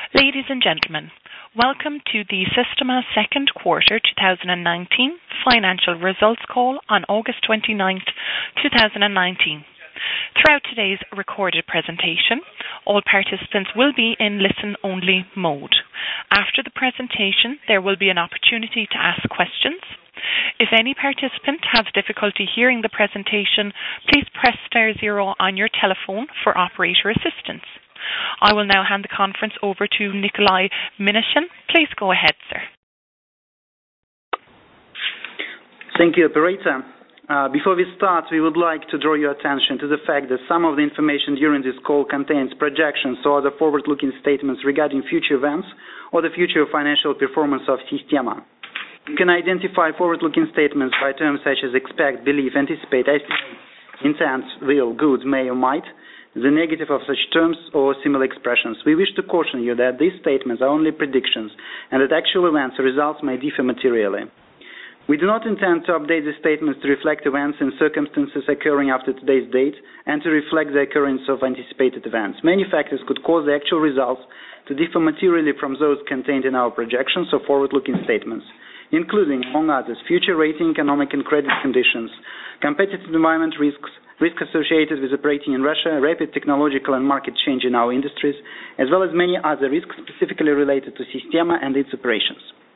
Ladies and gentlemen, welcome to the Systema second quarter 2019 financial results call on August 29th, 2019. Throughout today's recorded presentation, all participants will be in listen-only mode. After the presentation, there will be an opportunity to ask questions. If any participant has difficulty hearing the presentation, please press *0 on your telephone for operator assistance. I will now hand the conference over to Nikolai Minishin. Please go ahead, sir. Thank you, operator. Before we start, we would like to draw your attention to the fact that some of the information during this call contains projections or other forward-looking statements regarding future events or the future financial performance of Systema. You can identify forward-looking statements by terms such as expect, believe, anticipate, estimate, intend, will, could, may, or might, the negative of such terms or similar expressions. We wish to caution you that these statements are only predictions and that actual events or results may differ materially. We do not intend to update the statements to reflect events and circumstances occurring after today's date and to reflect the occurrence of anticipated events. Many factors could cause the actual results to differ materially from those contained in our projections or forward-looking statements, including, among others, future rating, economic and credit conditions, competitive environment risks, risk associated with operating in Russia, rapid technological and market change in our industries, as well as many other risks specifically related to Systema and its operations.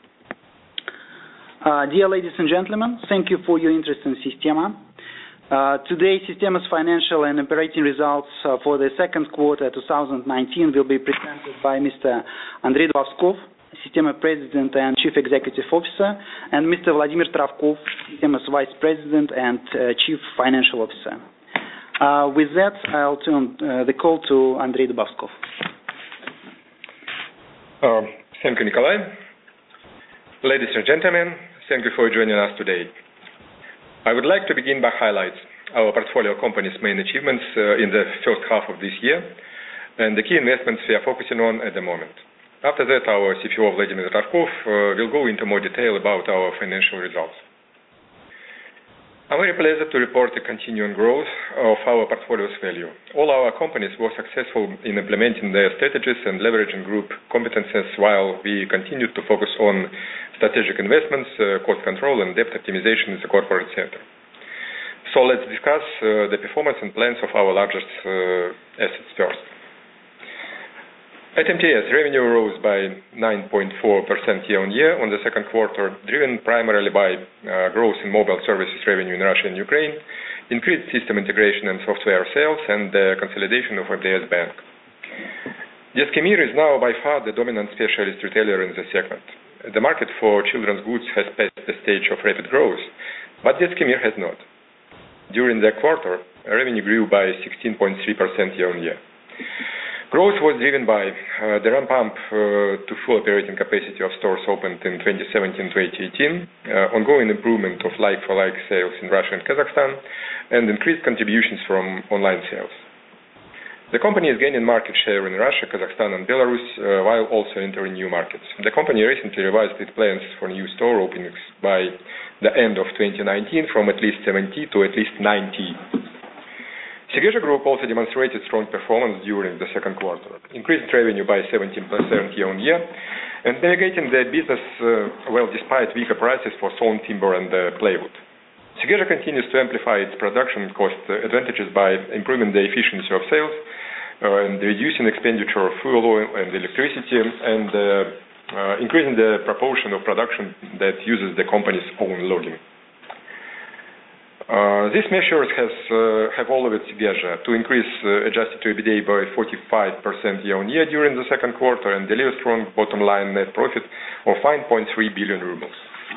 Dear ladies and gentlemen, thank you for your interest in Systema. Today, Systema's financial and operating results for the second quarter 2019 will be presented by Mr. Andrei Dubovskov, Systema President and Chief Executive Officer, and Mr. Vladimir Travkov, Systema's Vice President and Chief Financial Officer. With that, I'll turn the call to Andrei Dubovskov. Thank you, Nikolai. Ladies and gentlemen, thank you for joining us today. I would like to begin by highlighting our portfolio company's main achievements in the first half of this year and the key investments we are focusing on at the moment. After that, our CFO, Vladimir Travkov, will go into more detail about our financial results. I'm very pleased to report the continuing growth of our portfolio's value. All our companies were successful in implementing their strategies and leveraging group competences while we continued to focus on strategic investments, cost control, and debt optimization in the corporate sector. So let's discuss the performance and plans of our largest assets first. At MTS, revenue rose by 9.4% year-on-year on the second quarter, driven primarily by growth in mobile services revenue in Russia and Ukraine, increased system integration and software sales, and the consolidation of MTS Bank. Deskemir is now by far the dominant specialist retailer in the segment. The market for children's goods has passed the stage of rapid growth, but Deskemir has not. During the quarter, revenue grew by 16.3% year-on-year. Growth was driven by the ramp-up to full operating capacity of stores opened in 2017-2018, ongoing improvement of like-for-like sales in Russia and Kazakhstan, and increased contributions from online sales. The company is gaining market share in Russia, Kazakhstan, and Belarus, while also entering new markets. The company recently revised its plans for new store openings by the end of 2019 from at least 70 to at least 90. Sigeja Group also demonstrated strong performance during the second quarter, increased revenue by 17% year-on-year, and navigating the business well despite weaker prices for sawn timber and plywood. Sigeja continues to amplify its production cost advantages by improving the efficiency of sales and reducing expenditure of fuel oil and electricity and increasing the proportion of production that uses the company's own logging. These measures have all of it together to increase adjusted EBITDA by 45% year-on-year during the second quarter and deliver strong bottom line net profit of 5.3 billion rubles.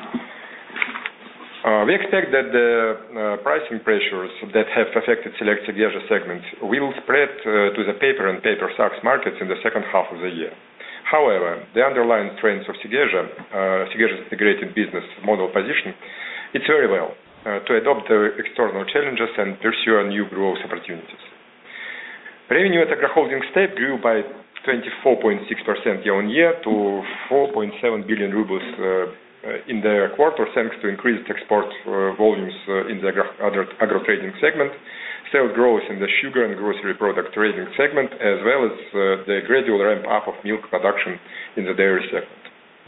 We expect that the pricing pressures that have affected select Sigeja segments will spread to the paper and paper sacks markets in the second half of the year. However, the underlying strengths of Sigeja's integrated business model position, it's very well to adopt the external challenges and pursue new growth opportunities. Revenue at Agroholding State grew by 24.6% year-on-year to 4.7 billion rubles in the quarter, thanks to increased export volumes in the agro trading segment, sales growth in the sugar and grocery product trading segment, as well as the gradual ramp-up of milk production in the dairy segment.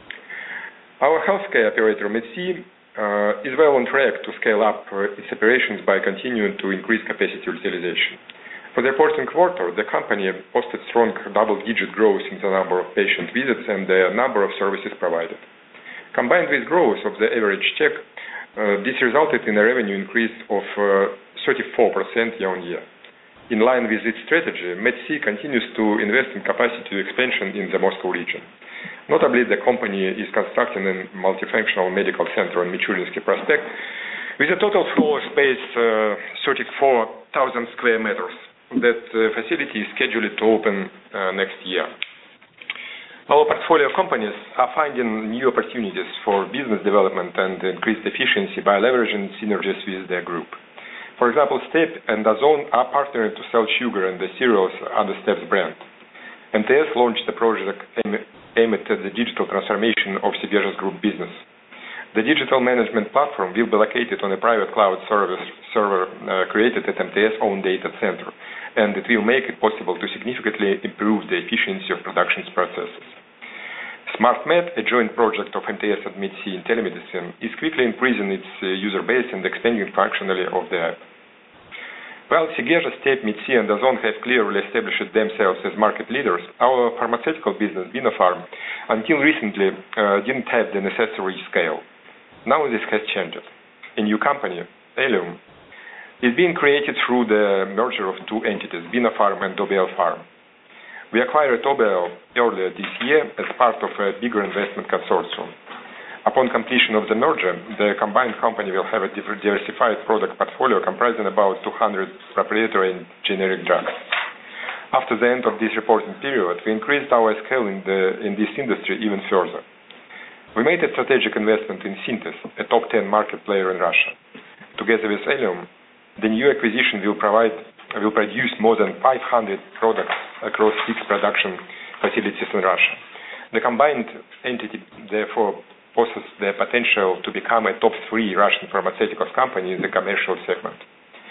Our healthcare operator, MedC, is well on track to scale up its operations by continuing to increase capacity utilization. For the reporting quarter, the company posted strong double-digit growth in the number of patient visits and the number of services provided. Combined with growth of the average check, this resulted in a revenue increase of 34% year-on-year. In line with its strategy, MedC continues to invest in capacity expansion in the Moscow region. Notably, the company is constructing a multifunctional medical center on Michurinsky Prospect with a total floor space 34,000 square meters. That facility is scheduled to open next year. Our portfolio companies are finding new opportunities for business development and increased efficiency by leveraging synergies with their group. For example, Step and DAZN are partnering to sell sugar and the cereals under Step's brand. MTS launched a project aimed at the digital transformation of Sigežas Group business. The digital management platform will be located on a private cloud server created at MTS' own data center, and it will make it possible to significantly improve the efficiency of production processes. SmartMed, a joint project of MTS and MedC in telemedicine, is quickly increasing its user base and expanding functionality of the app. While Sigeža, Step, MedC, and DAZN have clearly established themselves as market leaders, our pharmaceutical business, Binofarm, until recently didn't have the necessary scale. Now this has changed. A new company, Elium, is being created through the merger of two entities, Binofarm and Dobel Farm. We acquired Dobel earlier this year as part of a bigger investment consortium. Upon completion of the merger, the combined company will have a diversified product portfolio comprising about 200 proprietary and generic drugs. After the end of this reporting period, we increased our scale in this industry even further. We made a strategic investment in Synthes, a top 10 market player in Russia. Together with Elium, the new acquisition will produce more than 500 products across 6 production facilities in Russia. The combined entity, therefore, possesses the potential to become a top 3 Russian pharmaceuticals company in the commercial segment.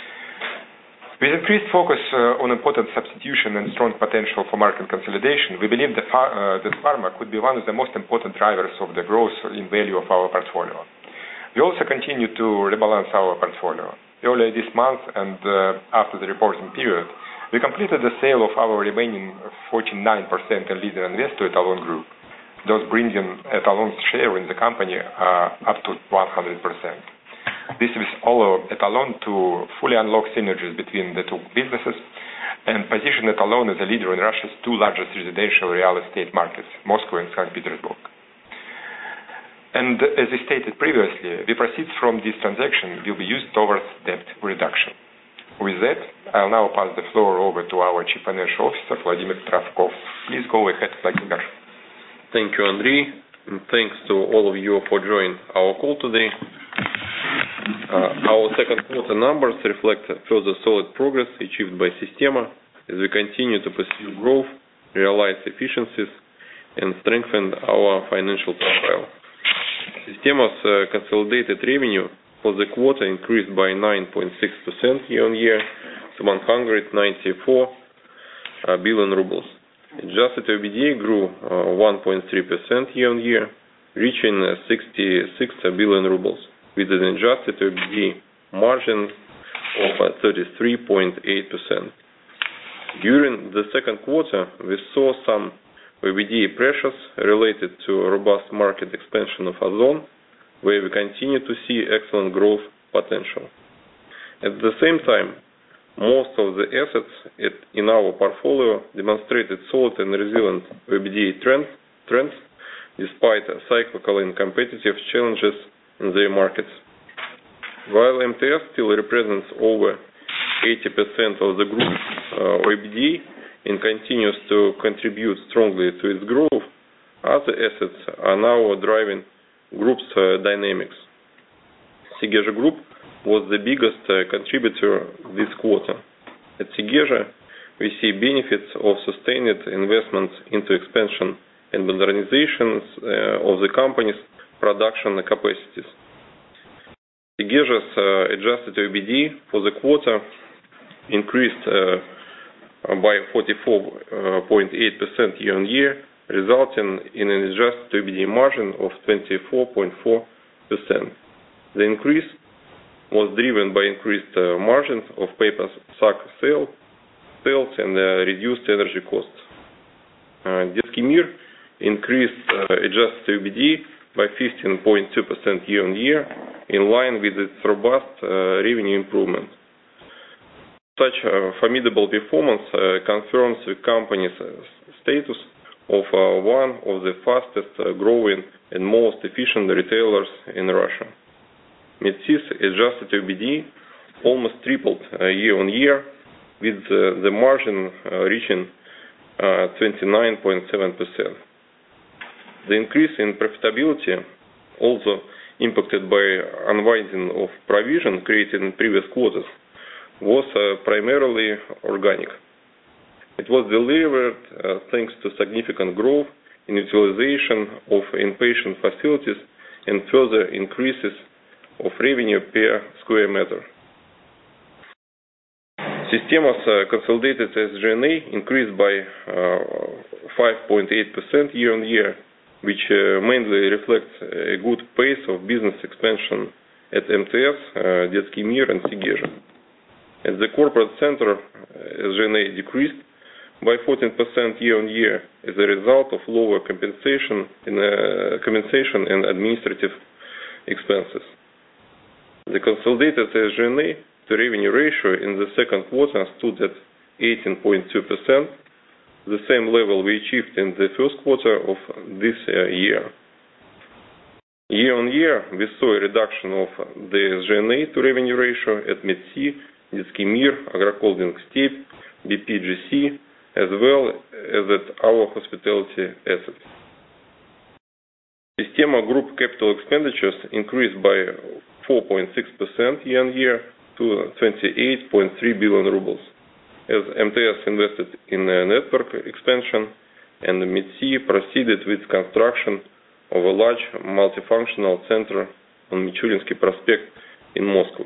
With increased focus on important substitution and strong potential for market consolidation, we believe that pharma could be one of the most important drivers of the growth in value of our portfolio. We also continue to rebalance our portfolio. Earlier this month and after the reporting period, we completed the sale of our remaining 49% and leader investor Etalon Group, thus bringing Etalon's share in the company up to 100%. This will allow Etalon to fully unlock synergies between the two businesses and position Etalon as a leader in Russia's 2 largest residential real estate markets, Moscow and St. Petersburg. And as we stated previously, the proceeds from this transaction will be used towards debt reduction. With that, I'll now pass the floor over to our Chief Financial Officer, Vladimir Travkov. Please go ahead, Vladimir. Thank you, Andrei, and thanks to all of you for joining our call today. Our second quarter numbers reflect further solid progress achieved by Sistema as we continue to pursue growth, realize efficiencies, and strengthen our financial profile. Sistema's consolidated revenue for the quarter increased by 9.6% year-on-year to 194 billion rubles. Adjusted EBITDA grew 1.3% year-on-year, reaching 66 billion rubles, with an adjusted EBITDA margin of 33.8%. During the second quarter, we saw some EBITDA pressures related to robust market expansion of Ozon, where we continue to see excellent growth potential. At the same time, most of the assets in our portfolio demonstrated solid and resilient EBITDA trends despite cyclical and competitive challenges in their markets. While MTS still represents over 80% of the group's EBITDA and continues to contribute strongly to its growth, other assets are now driving group's dynamics. Sigeža Group was the biggest contributor this quarter. At Sigeža, we see benefits of sustained investments into expansion and modernizations of the company's production capacities. Sigeža's adjusted EBITDA for the quarter increased by 44.8% year-on-year, resulting in an adjusted EBITDA margin of 24.4%. The increase was driven by increased margins of paper sack sales and reduced energy costs. Detsky Mir increased adjusted EBITDA by 15.2% year-on-year, in line with its robust revenue improvement. Such formidable performance confirms the company's status of one of the fastest growing and most efficient retailers in Russia. Metsi's adjusted EBITDA almost tripled year-on-year, with the margin reaching 29.7%. The increase in profitability, also impacted by unwinding of provision created in previous quarters, was primarily organic. It was delivered thanks to significant growth in utilization of inpatient facilities and further increases of revenue per square meter. Sistema's consolidated SG&A increased by 5.8% year-on-year, which mainly reflects a good pace of business expansion at MTS, Detsky Mir, and Segezha. At the corporate center, SG&A decreased by 14% year-on-year as a result of lower compensation and administrative expenses. The consolidated SG&A to revenue ratio in the second quarter stood at 18.2%, the same level we achieved in the first quarter of this year. Year-on-year, we saw a reduction of the SG&A to revenue ratio at Metsi, Detsky Mir, Agroholding Steppe, BPGC, as well as at our hospitality assets. Sistema Group capital expenditures increased by 4.6% year-on-year to 28.3 billion rubles, as MTS invested in network expansion and Metsi proceeded with construction of a large multifunctional center on Michulinsky Prospect in Moscow.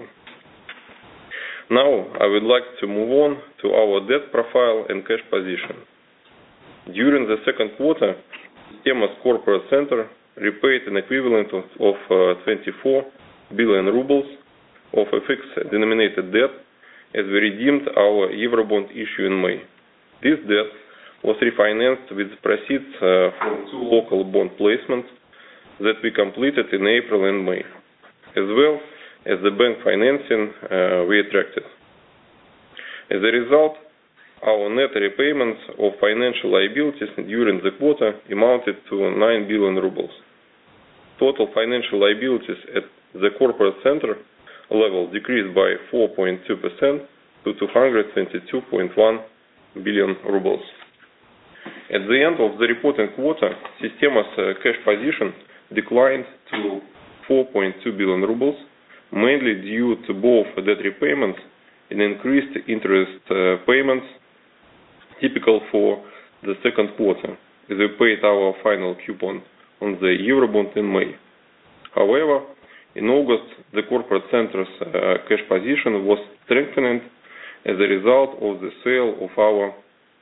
Now, I would like to move on to our debt profile and cash position. During the second quarter, Sistema's corporate center repaid an equivalent of 24 billion rubles of FX-denominated debt as we redeemed our Eurobond issue in May. This debt was refinanced with proceeds from two local bond placements that we completed in April and May, as well as the bank financing we attracted. As a result, our net repayments of financial liabilities during the quarter amounted to 9 billion rubles. Total financial liabilities at the corporate center level decreased by 4.2% to 222.1 billion rubles. At the end of the reporting quarter, Sistema's cash position declined to 4.2 billion rubles, mainly due to both debt repayments and increased interest payments typical for the second quarter, as we paid our final coupon on the Eurobond in May. However, in August, the corporate center's cash position was strengthened as a result of the sale of our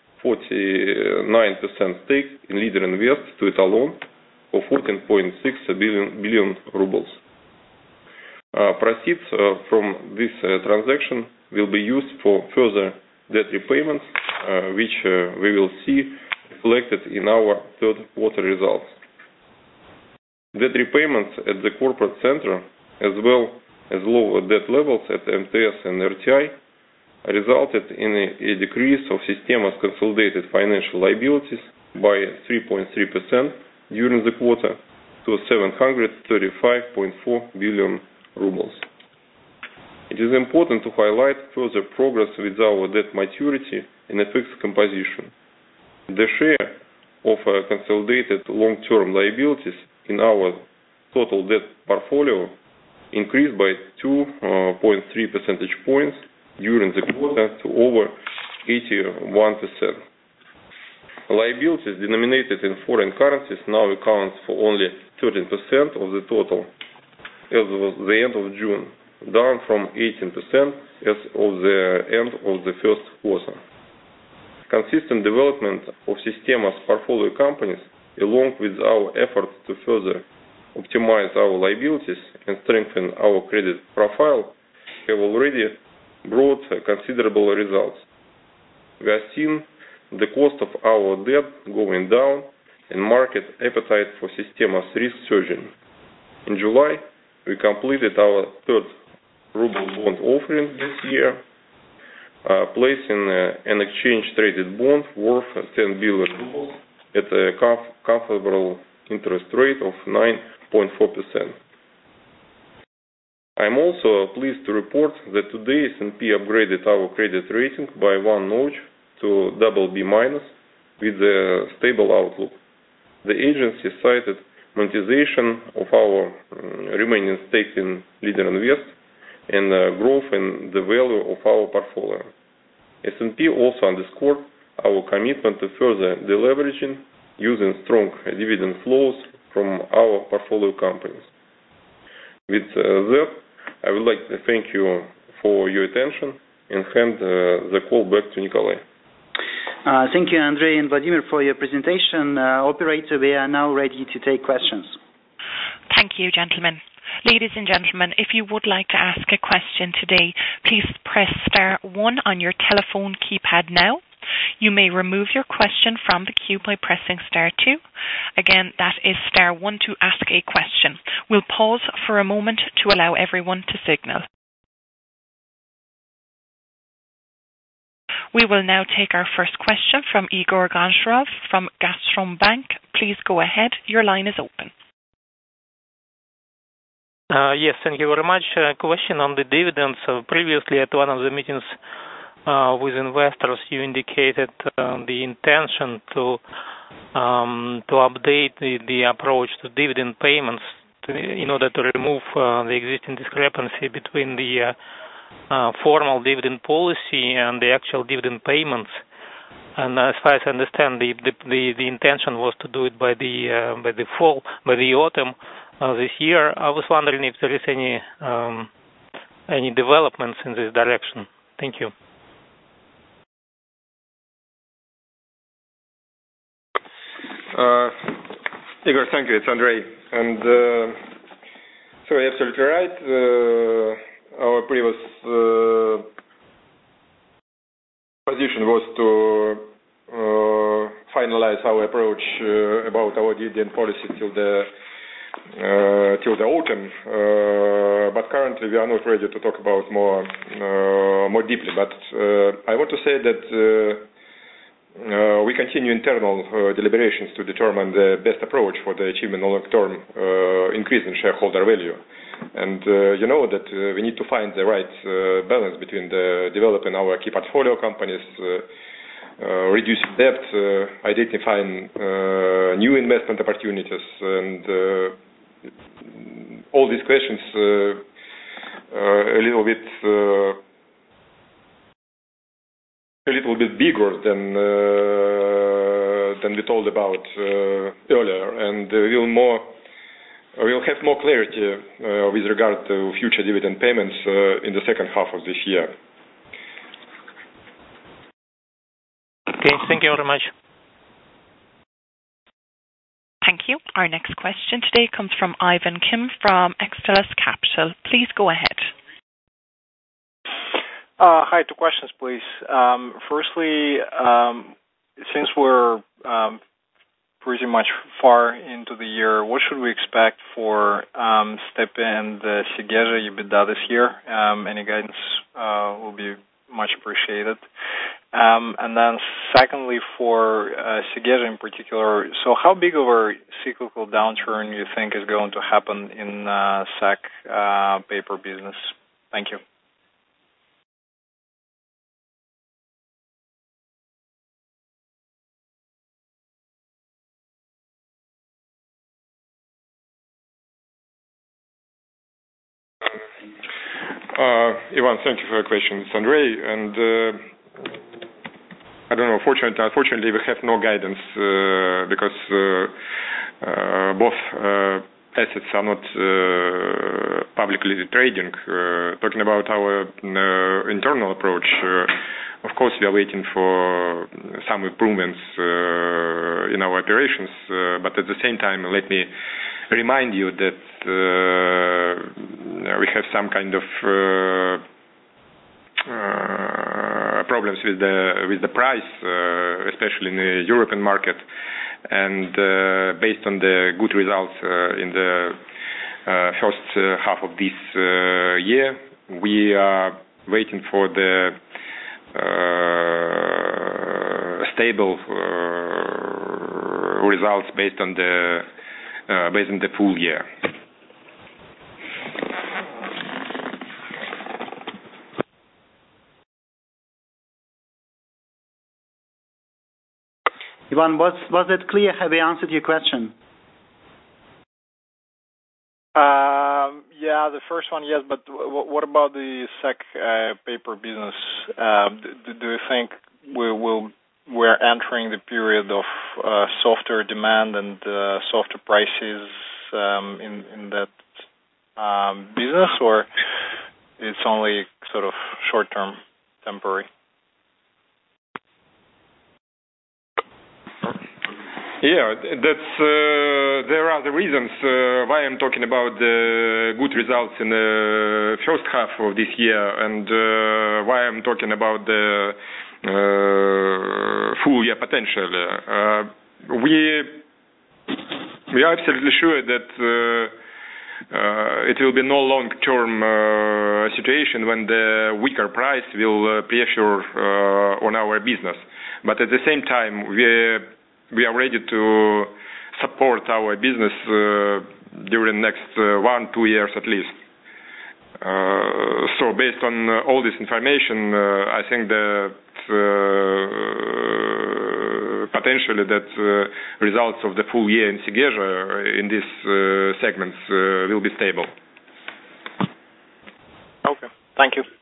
49% stake in Leader Invest to Etalon for 14.6 billion rubles. Proceeds from this transaction will be used for further debt repayments, which we will see reflected in our third quarter results. Debt repayments at the corporate center, as well as lower debt levels at MTS and RTI, resulted in a decrease of Sistema's consolidated financial liabilities by 3.3% during the quarter to 735.4 billion rubles. It is important to highlight further progress with our debt maturity and FX composition. The share of consolidated long-term liabilities in our total debt portfolio increased by 2.3 percentage points during the quarter to over 81%. Liabilities denominated in foreign currencies now accounts for only 13% of the total as of the end of June, down from 18% as of the end of the first quarter. Consistent development of Sistema's portfolio companies, along with our efforts to further optimize our liabilities and strengthen our credit profile, have already brought considerable results. We are seeing the cost of our debt going down and market appetite for Sistema's risk surging. In July, we completed our third ruble bond offering this year, placing an exchange-traded bond worth $10 billion at a comfortable interest rate of 9.4%. I am also pleased to report that today S&P upgraded our credit rating by one notch to BB- with a stable outlook. The agency cited monetization of our remaining stake in Leader Invest and growth in the value of our portfolio. S&P also underscored our commitment to further deleveraging using strong dividend flows from our portfolio companies. With that, I would like to thank you for your attention and hand the call back to Nikolai. Thank you, Andrei and Vladimir, for your presentation. Operator, we are now ready to take questions. Thank you, gentlemen. Ladies and gentlemen, if you would like to ask a question today, please press star 1 on your telephone keypad now. You may remove your question from the queue by pressing star 2. Again, that is star 1 to ask a question. We'll pause for a moment to allow everyone to signal. We will now take our first question from Igor Goncharov from Gazprombank. Please go ahead. Your line is open. Yes, thank you very much. Question on the dividends. Previously, at one of the meetings with investors, you indicated the intention to update the approach to dividend payments in order to remove the existing discrepancy between the formal dividend policy and the actual dividend payments. And as far as I understand, the intention was to do it by the autumn this year. I was wondering if there is any developments in this direction. Thank you. Igor, thank you. It's Andrei. And so you're absolutely right. Our previous position was to finalize our approach about our dividend policy till the autumn. But currently we are not ready to talk about more deeply. But I want to say that we continue internal deliberations to determine the best approach for the achievement of long-term increase in shareholder value. And you know that we need to find the right balance between the developing our key portfolio companies, reducing debt, identifying new investment opportunities, and all these questions a little bit bigger than we told about earlier, and we'll have more clarity with regard to future dividend payments in the second half of this year. Okay, thank you very much. Thank you. Our next question today comes from Ivan Kim from Extelus Capital. Please go ahead. Hi, 2 questions, please. Firstly, since we're pretty much far into the year, what should we expect for STEP and Sigeja EBITDA this year? Any guidance will be much appreciated. And then secondly, for Sigeja in particular, so how big of a cyclical downturn you think is going to happen in sack paper business? Thank you. Ivan, thank you for your question. It's Andrei, and I don't know. Unfortunately, we have no guidance because both assets are not publicly trading. Talking about our internal approach, of course, we are waiting for some improvements in our operations, but at the same time, let me remind you that we have some kind of problems with the price, especially in the European market. And based on the good results in the first half of this year, we are waiting for the stable results based on the full year. Ivan, was that clear? Have we answered your question? Yeah, the first one, yes, but what about the SEK paper business? Do you think we're entering the period of softer demand and softer prices in that business, or it's only sort of short-term, temporary? Yeah, there are the reasons why I'm talking about the good results in the first half of this year, and why I'm talking about the full year potential. We are absolutely sure that it will be no long-term situation when the weaker price will pressure on our business. But at the same time, we are ready to support our business during next 1-2 years at least. So based on all this information, I think that potentially that results of the full year in Sigeja in these segments will be stable. Okay, thank you.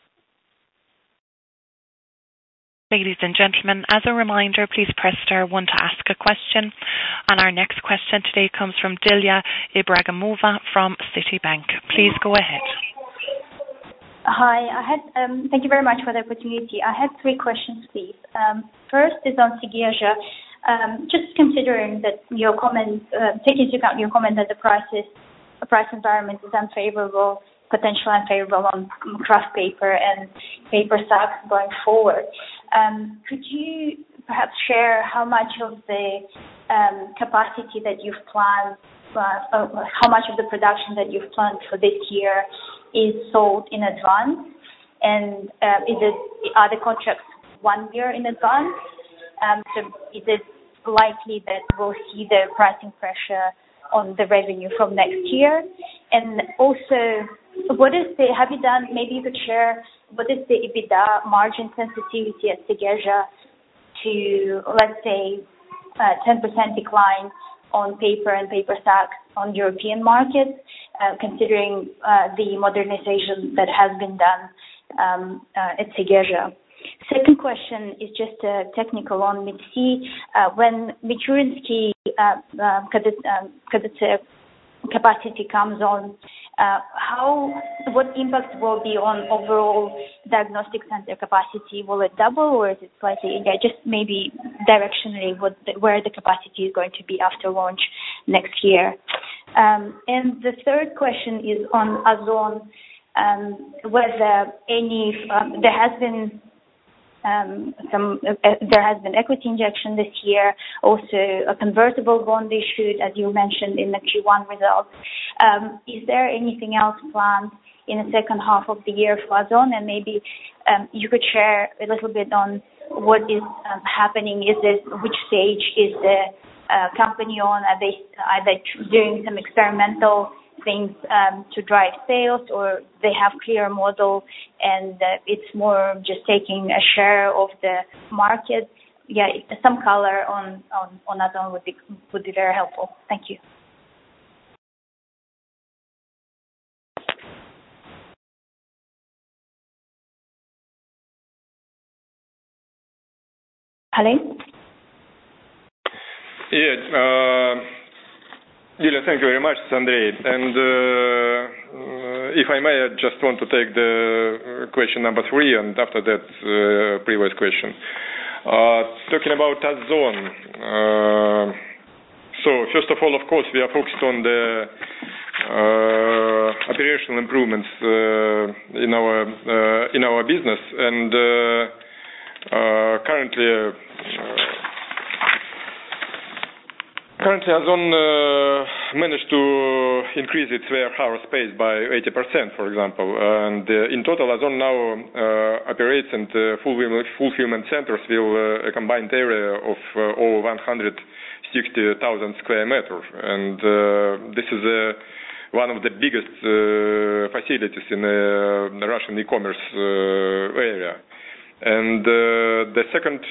Ladies and gentlemen, as a reminder, please press star 1 to ask a question. And our next question today comes from Dilia Ibragimova from Citibank. Please go ahead. Hi, thank you very much for the opportunity. I had 3 questions, please. First is on Sigeja. Just considering that your comment, taking into account your comment that the price environment is unfavorable, potentially unfavorable on kraft paper and paper sacks going forward. Could you perhaps share how much of the capacity that you've planned, how much of the production that you've planned for this year is sold in advance? And are the contracts 1 year in advance? So is it likely that we'll see the pricing pressure on the revenue from next year? And also, have you done, maybe you could share, what is the EBITDA margin sensitivity at Sigeja to, let's say, 10% decline on paper and paper sacks on European markets, considering the modernization that has been done at Sigeja? Second question is just technical on MidSea. When Michurinski capacity comes on, what impact will be on overall diagnostic center capacity? Will it double, or is it slightly? Yeah, just maybe directionally where the capacity is going to be after launch next year. And the third question is on Ozon, whether there has been equity injection this year, also a convertible bond issued, as you mentioned in the Q1 results. Is there anything else planned in the second half of the year for Ozon? And maybe you could share a little bit on what is happening. Which stage is the company on? Are they doing some experimental things to drive sales, or they have clear model and it's more just taking a share of the market? Yeah, some color on Ozon would be very helpful. Thank you. Hello? Yeah. Julia, thank you very much, Andrei. And if I may, I just want to take the question number 3, and after that, previous question. Talking about Ozon. So first of all, of course, we are focused on the operational improvements in our business, and currently Ozon managed to increase its warehouse space by 80%, for example. And in total, Ozon now operates in fulfillment centers with a combined area of over 160,000 square meters. And this is one of the biggest facilities in the Russian e-commerce area. And the second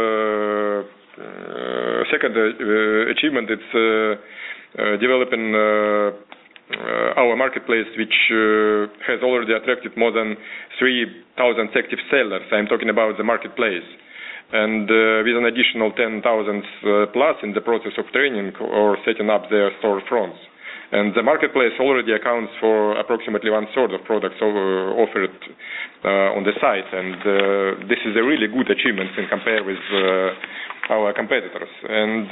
achievement is developing our marketplace, which has already attracted more than 3,000 active sellers. I'm talking about the marketplace. And with an additional 10,000 plus in the process of training or setting up their storefronts. And the marketplace already accounts for approximately 1/3 of products offered on the site. And this is a really good achievement in compare with our competitors. And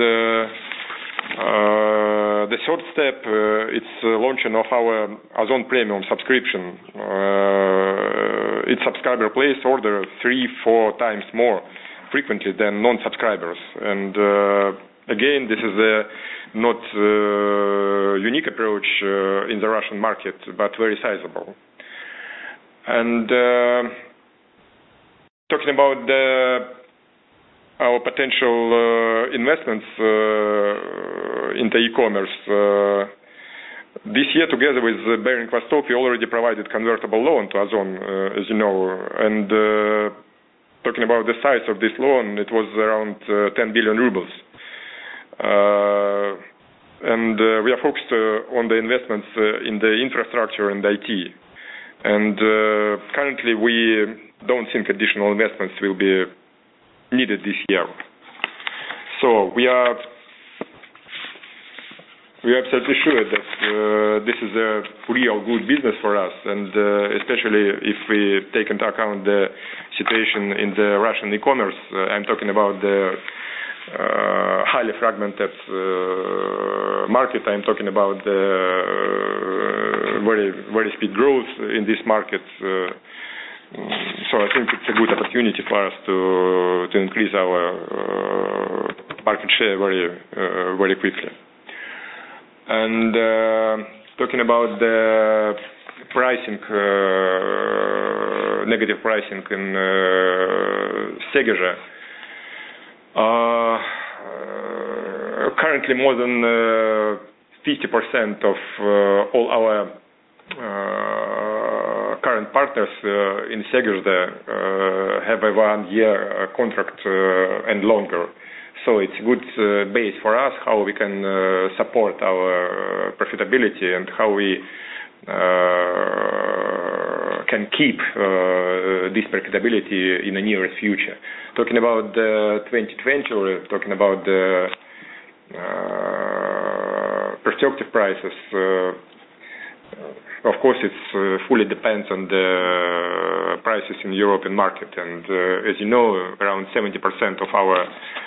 the third step, it's launching of our Ozon Premium subscription. Its subscriber place order 3-4 times more frequently than non-subscribers. And again, this is a not unique approach in the Russian market, but very sizable. And talking about our potential investments into e-commerce, this year, together with Bering Vostok, we already provided convertible loan to Ozon, as you know. And talking about the size of this loan, it was around 10 billion rubles. And we are focused on the investments in the infrastructure and IT. And currently, we don't think additional investments will be needed this year. So we are absolutely sure that this is a real good business for us, and especially if we take into account the situation in the Russian e-commerce. I'm talking about the highly fragmented market. I'm talking about the very speed growth in this market. So I think it's a good opportunity for us to increase our market share very quickly. And talking about the pricing, negative pricing in Segezha. Currently, more than 50% of all our current partners in Segezha have a 1-year contract and longer. So it's a good base for us, how we can support our profitability and how we can keep this profitability in the nearest future. Talking about 2020, or talking about the perspective prices, of course, it fully depends on the prices in the European market. And as you know, around 70% of our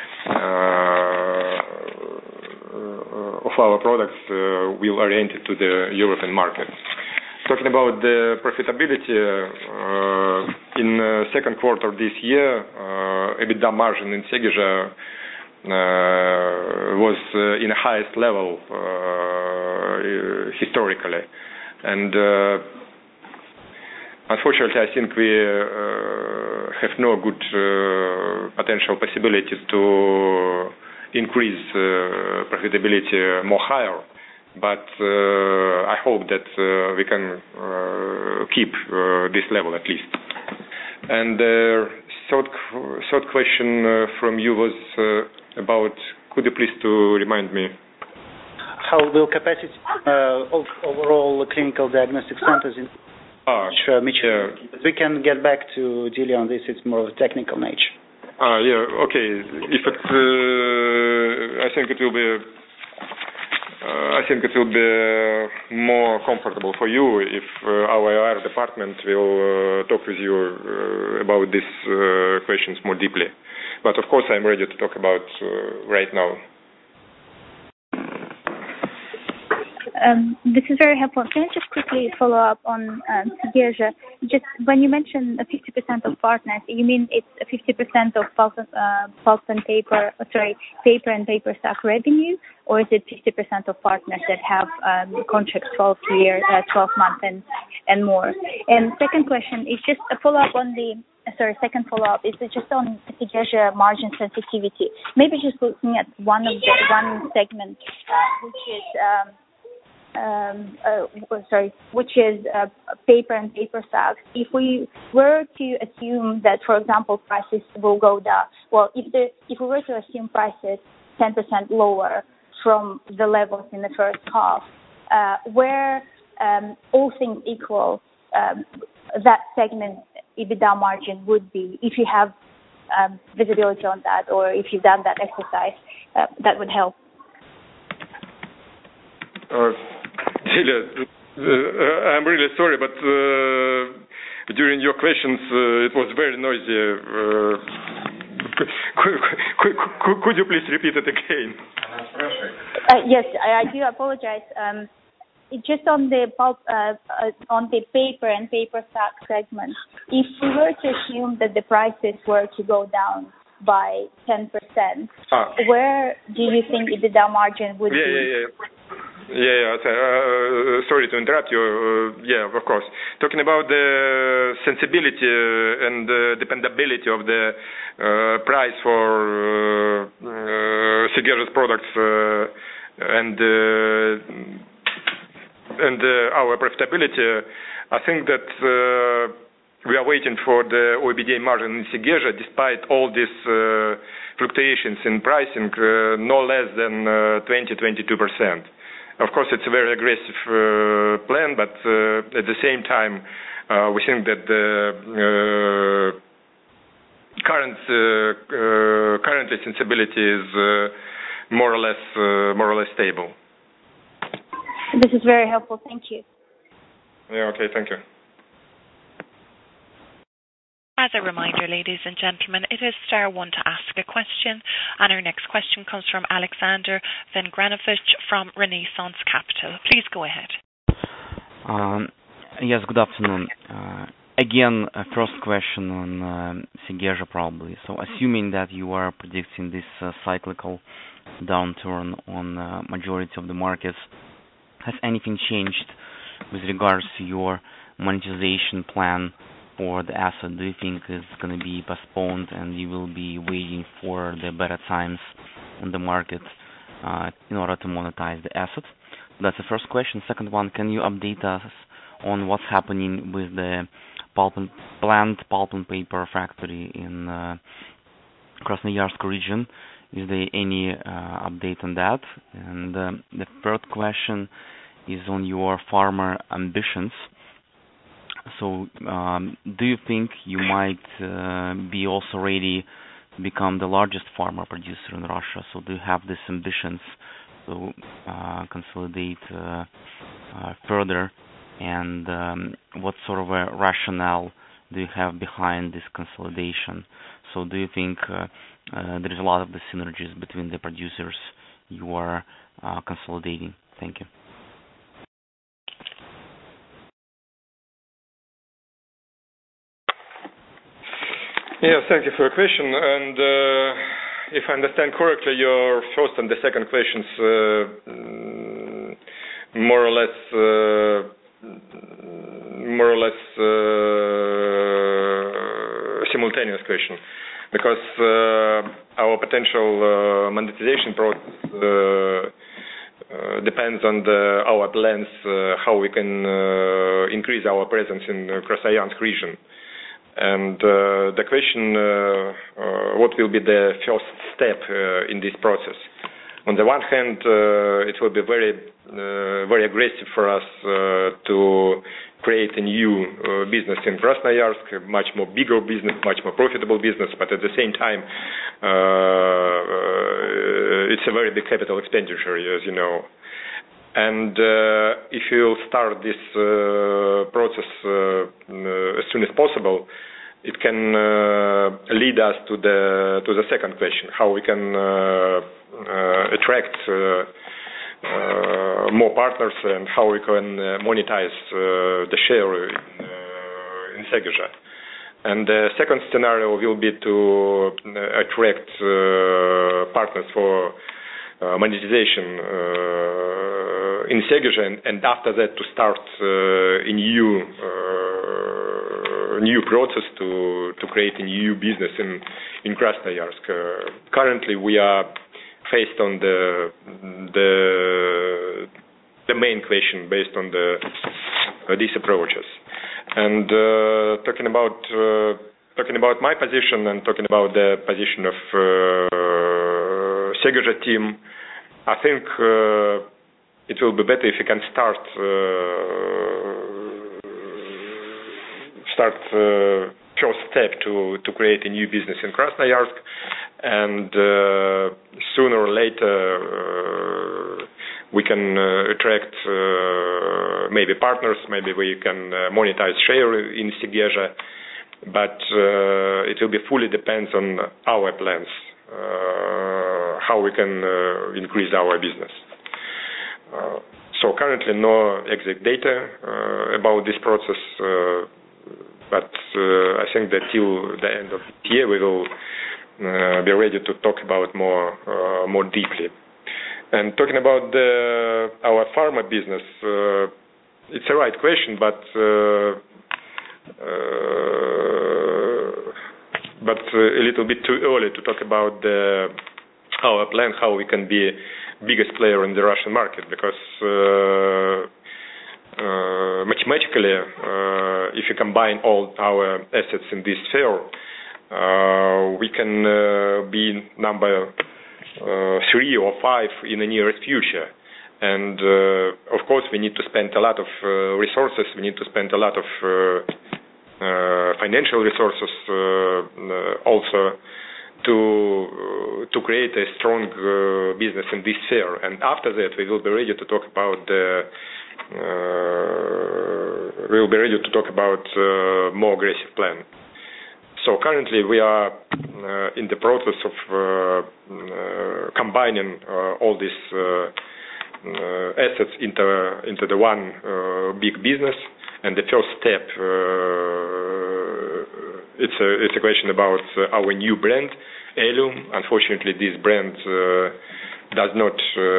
products will oriented to the European market. Talking about the profitability, in the second quarter this year, EBITDA margin in Segezha was in the highest level historically. And unfortunately, I think we have no good potential possibilities to increase profitability more higher. But I hope that we can keep this level at least. And third question from you was about, could you please to remind me? How will capacity of overall clinical diagnostic centers in we can get back to Julia on this. It's more of a technical nature. Yeah, okay. If it, I think it will be I think it will be more comfortable for you if our IR department will talk with you about these questions more deeply. But of course, I'm ready to talk about right now. This is very helpful. Can I just quickly follow up on Sigirja? Just when you mention 50% of partners, you mean it's 50% of pulp and paper, paper and paper sack revenue, or is it 50% of partners that have contracts 12 months and more? And second question is just a follow-up on the. Second follow-up is just on Sigirja margin sensitivity. Maybe just looking at one segment, which is paper and paper sacks. If we were to assume that, for example, prices will go down, if we were to assume prices 10% lower from the levels in the first half, where all things equal, that segment EBITDA margin would be, if you have visibility on that, or if you've done that exercise, that would help. Julia, I'm really sorry, but during your questions, it was very noisy. Could you please repeat it again? Yes, I do apologize. Just on the pulp, on the paper and paper sack segment, if we were to assume that the prices were to go down by 10%, where do you think EBITDA margin would be? Sorry to interrupt you. Of course. Talking about the sensibility and the dependability of the price for Sigirja's products and our profitability, I think that we are waiting for the OIBDA margin in Sigirja, despite all these fluctuations in pricing, no less than 20-22%. Of course, it's a very aggressive plan, but at the same time, we think that the currently sensibility is more or less stable. This is very helpful. Thank you. Okay, thank you. As a reminder, ladies and gentlemen, it is star one to ask a question, and our next question comes from Alexander Vengranovich from Renaissance Capital. Please go ahead. Yes, good afternoon. Again, first question on Sigirja probably. So assuming that you are predicting this cyclical downturn on majority of the markets, has anything changed with regards to your monetization plan for the asset? Do you think it's going to be postponed and you will be waiting for the better times on the market in order to monetize the asset? That's the first question. Second one, can you update us on what's happening with the planned pulp and paper factory in Krasnoyarsk region? Is there any update on that? And the third question is on your farmer ambitions. So do you think you might be also ready to become the largest farmer producer in Russia? So do you have these ambitions to consolidate further? And what sort of a rationale do you have behind this consolidation? So do you think there is a lot of the synergies between the producers you are consolidating? Thank you. Yes, thank you for your question. And if I understand correctly, your first and the second questions more or less simultaneous question, because our potential monetization process depends on our plans, how we can increase our presence in Krasnoyarsk region. And the question, what will be the first step in this process? On the one hand, it will be very aggressive for us to create a new business in Krasnoyarsk, much more bigger business, much more profitable business, but at the same time, it's a very big capital expenditure, as you know. And if you start this process as soon as possible, it can lead us to the second question: how we can attract more partners and how we can monetize the share in Segeja. And the second scenario will be to attract partners for monetization in Segeja, and after that to start a new process to create a new business in Krasnoyarsk. Currently, we are faced on the main question based on these approaches. And talking about my position and talking about the position of Segeja team, I think it will be better if you can start first step to create a new business in Krasnoyarsk, and sooner or later we can attract maybe partners, maybe we can monetize share in Segeja, but it will be fully depends on our plans, how we can increase our business. So currently no exact data about this process, but I think that till the end of the year we will be ready to talk about more deeply. And talking about our pharma business, it's a right question, but a little bit too early to talk about our plan, how we can be biggest player in the Russian market, because mathematically, if you combine all our assets in this sphere, we can be number 3 or 5 in the nearest future. And of course, we need to spend a lot of resources. We need to spend a lot of financial resources also to create a strong business in this sphere. And after that, we will be ready to talk about more aggressive plan. So currently, we are in the process of combining all these assets into the one big business. And the first step, it's a question about our new brand, Elium. Unfortunately, this brand does not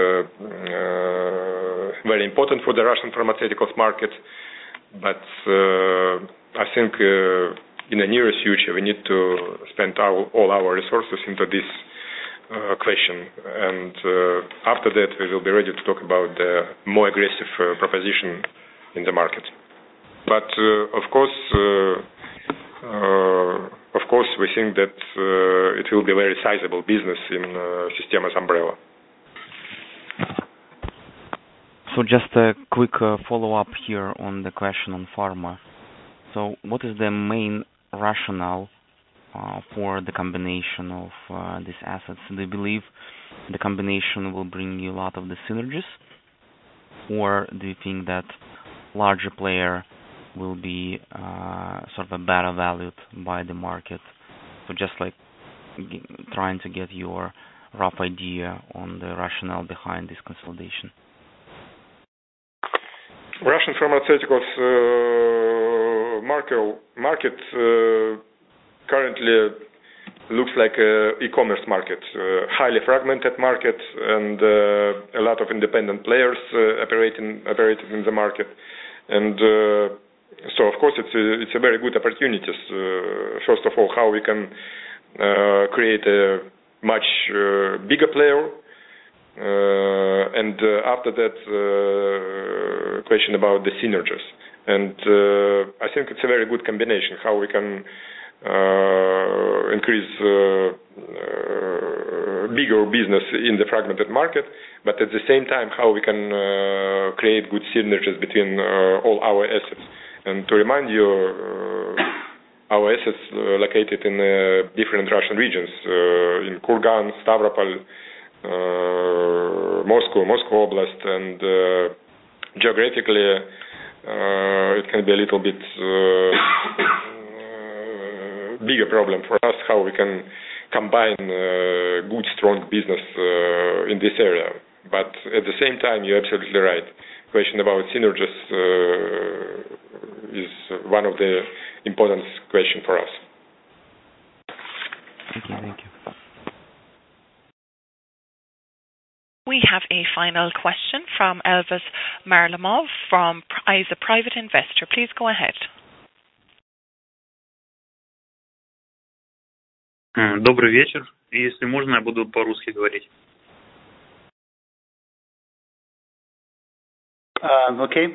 very important for the Russian pharmaceuticals market. But I think in the nearest future, we need to spend all our resources into this question. And after that, we will be ready to talk about the more aggressive proposition in the market. But of course, we think that it will be a very sizable business in Systema's umbrella. So just a quick follow-up here on the question on pharma. So what is the main rationale for the combination of these assets? Do you believe the combination will bring you a lot of the synergies? Or do you think that larger player will be sort of better valued by the market? So just like trying to get your rough idea on the rationale behind this consolidation. Russian pharmaceuticals market currently looks like an e-commerce market, highly fragmented market, and a lot of independent players operating in the market. And so, of course, it's a very good opportunity. First of all, how we can create a much bigger player, and after that, question about the synergies. And I think it's a very good combination, how we can increase bigger business in the fragmented market, but at the same time, how we can create good synergies between all our assets. And to remind you, our assets located in different Russian regions, in Kurgan, Stavropol, Moscow Oblast, and geographically it can be a little bit bigger problem for us how we can combine good, strong business in this area. But at the same time, you're absolutely right. Question about synergies is one of the important questions for us. Thank you. We have a final question from Elvis Marlamov as a private investor. Please go ahead. Добрый вечер. Если можно, я буду по-русски говорить. Okay.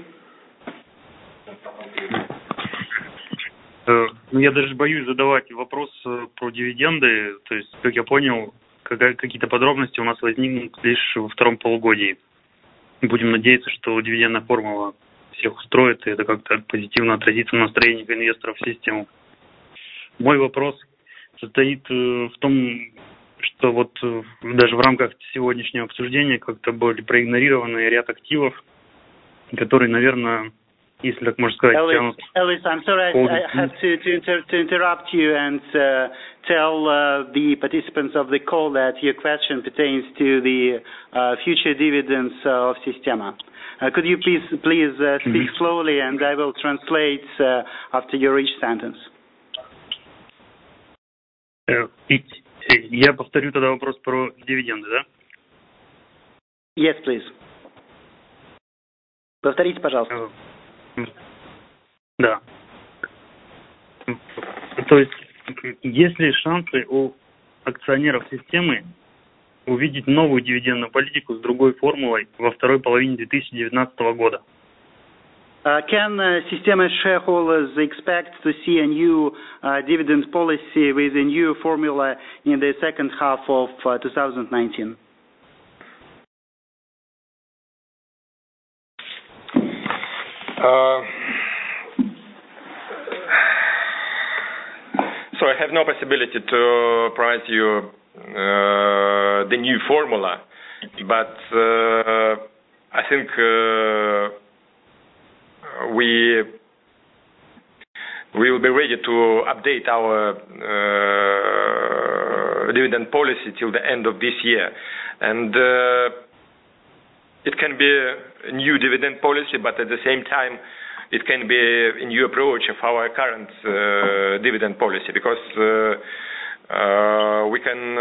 Я даже боюсь задавать вопрос про дивиденды. То есть, как я понял, какие-то подробности у нас возникнут лишь во втором полугодии. Будем надеяться, что дивидендная формула всех устроит, и это как-то позитивно отразится на настроениях инвесторов в систему. Мой вопрос состоит в том, что вот даже в рамках сегодняшнего обсуждения как-то были проигнорированы ряд активов, которые, наверное, если так можно сказать, Elvis, I'm sorry, I have to interrupt you and tell the participants of the call that your question pertains to the future dividends of Sistema. Could you please speak slowly, and I will translate after your each sentence. Я повторю тогда вопрос про дивиденды, да? Yes, please. Повторите, пожалуйста. Да. То есть, есть ли шансы у акционеров системы увидеть новую дивидендную политику с другой формулой во второй половине 2019 года? Can Sistema shareholders expect to see a new dividend policy with a new formula in the second half of 2019? So I have no possibility to provide you the new formula, but I think we will be ready to update our dividend policy till the end of this year, and it can be a new dividend policy, but at the same time it can be a new approach of our current dividend policy, because we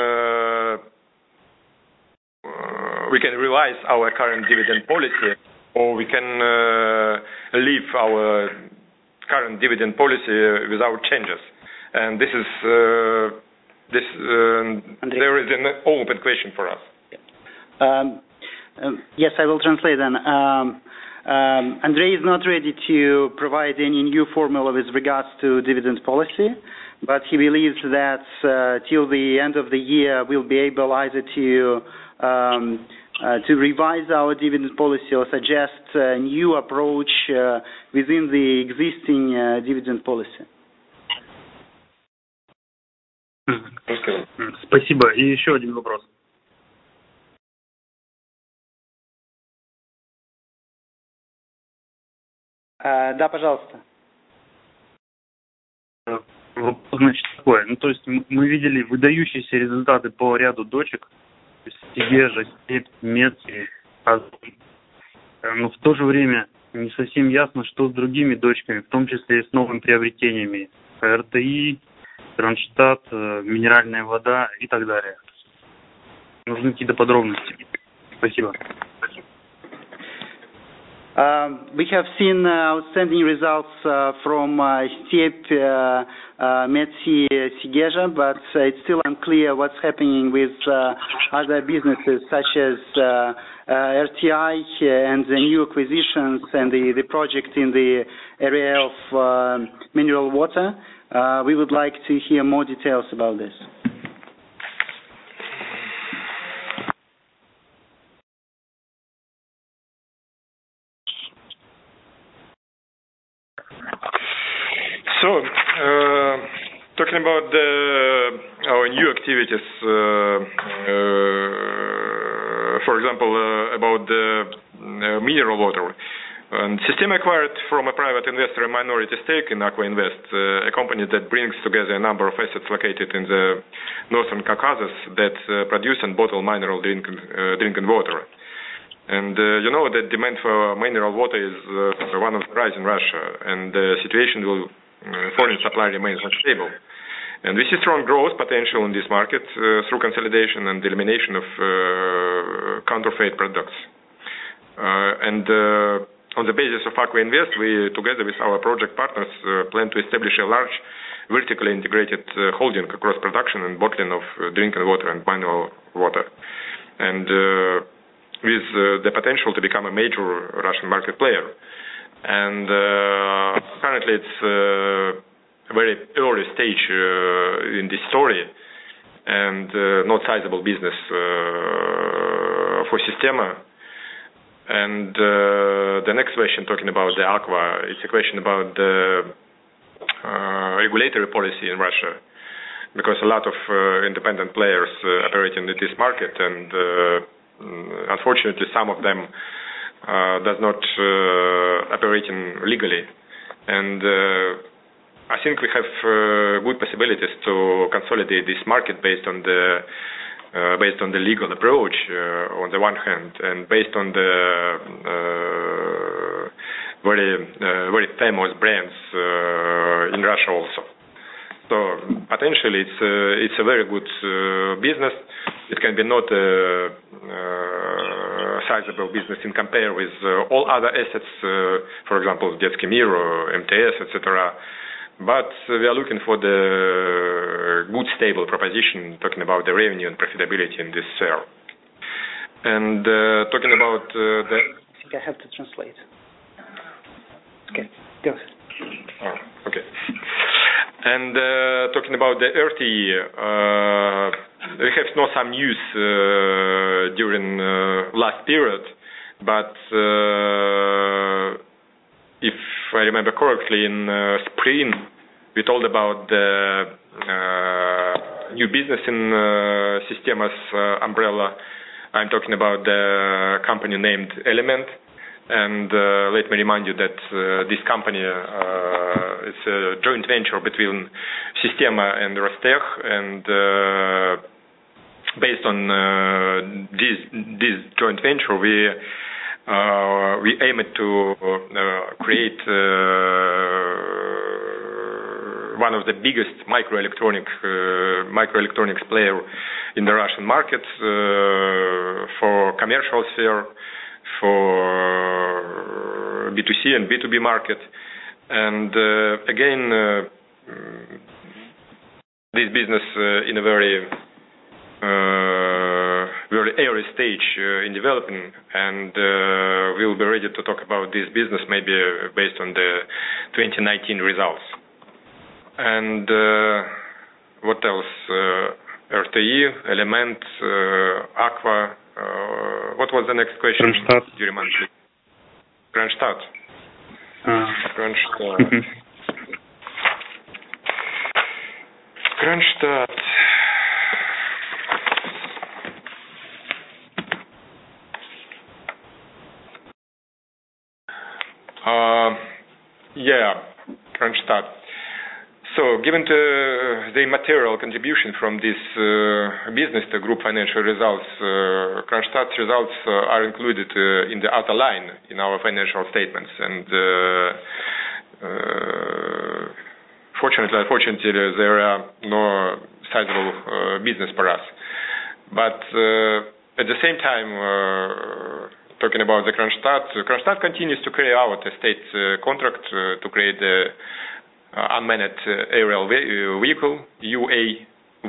can revise our current dividend policy, or we can leave our current dividend policy without changes. And this is there is an open question for us. Yes, I will translate then. Andrei is not ready to provide any new formula with regards to dividend policy, but he believes that till the end of the year we'll be able either to revise our dividend policy or suggest a new approach within the existing dividend policy. Спасибо. И еще один вопрос. Да, пожалуйста. Вопрос, значит, такой. То есть мы видели выдающиеся результаты по ряду дочек, то есть Сигежа, Степь, Метси, но в то же время не совсем ясно, что с другими дочками, в том числе и с новыми приобретениями, РТИ, Кронштадт, минеральная вода и так далее. Нужны какие-то подробности. Спасибо. We have seen outstanding results from Step, Metsi, Sigeja, but it's still unclear what's happening with other businesses such as RTI and the new acquisitions and the project in the area of mineral water. We would like to hear more details about this. So, talking about our new activities for example, about the mineral water. And Sistema acquired from a private investor a minority stake in Aqua Invest, a company that brings together a number of assets located in the northern Caucasus that produce and bottle mineral drinking water. And you know that demand for mineral water is one of the rise in Russia, and the situation will foreign supply remains unstable. And we see strong growth potential in this market through consolidation and elimination of counterfeit products. On the basis of Aqua Invest, we, together with our project partners, plan to establish a large vertically integrated holding across production and bottling of drinking water and mineral water, and with the potential to become a major Russian market player. And currently it's a very early stage in this story, and not sizable business for Sistema. And the next question, talking about the Aqua, it's a question about the regulatory policy in Russia, because a lot of independent players operating in this market, and unfortunately some of them does not operating legally. And I think we have good possibilities to consolidate this market based on the legal approach on the one hand, and based on the very famous brands in Russia also. So potentially it's a very good business. It can be not a sizable business in compare with all other assets, for example, Detsky Mir or MTS, etc. But we are looking for the good, stable proposition, talking about the revenue and profitability in this sphere. And talking about the... I think I have to translate. Okay, go ahead. Oh, okay. And talking about the RTE, we have not some news during last period, but if I remember correctly, in spring, we told about the new business in Sistema's umbrella. I'm talking about the company named Element. And let me remind you that this company is a joint venture between Sistema and Rostech, and based on this joint venture, we aim to create one of the biggest microelectronics player in the Russian market for commercial sphere, for B2C and B2B market. And again, this business in a very early stage in developing, and we'll be ready to talk about this business maybe based on the 2019 results. And what else? RTE, Element, Aqua. What was the next question? Kronstadt. Do you remember? Kronstadt. Kronstadt. Kronstadt. Kronstadt. So, given the material contribution from this business to group financial results, Kronstadt's results are included in the outer line in our financial statements. And unfortunately, there are no sizable business for us. But at the same time, talking about the Kronstadt continues to carry out a state contract to create the unmanned aerial vehicle, UAV,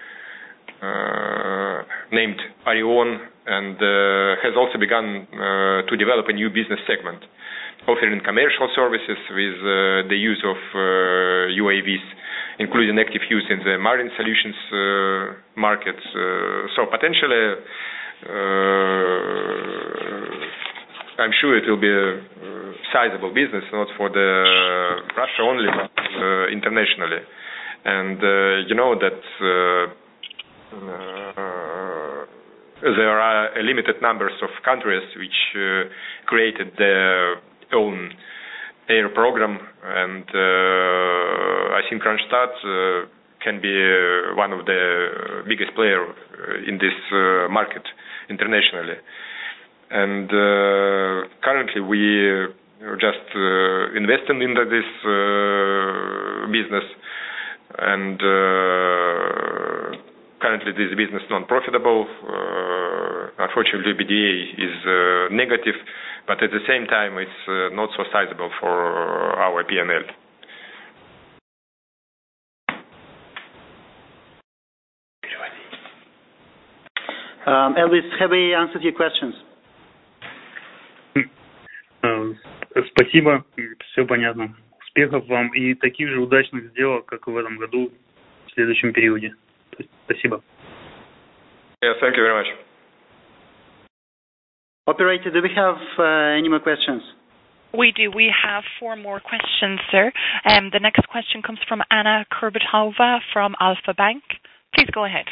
named Orion, and has also begun to develop a new business segment, offering commercial services with the use of UAVs, including active use in the marine solutions markets. So potentially, I'm sure it will be a sizable business, not for the Russia only, but internationally. And you know that there are a limited numbers of countries which created their own air program, and I think Randstad can be one of the biggest player in this market internationally. And currently we just investing into this business, and currently this business non-profitable. Unfortunately, EBITDA is negative, but at the same time it's not so sizable for our P&L. Elvis, have we answered your questions? Спасибо, все понятно. Успехов вам и таких же удачных сделок, как и в этом году, в следующем периоде. Спасибо. Yeah, thank you very much. Operator, do we have any more questions? We do. We have 4 more questions, sir. The next question comes from Anna Kurbatova from Alpha Bank. Please go ahead.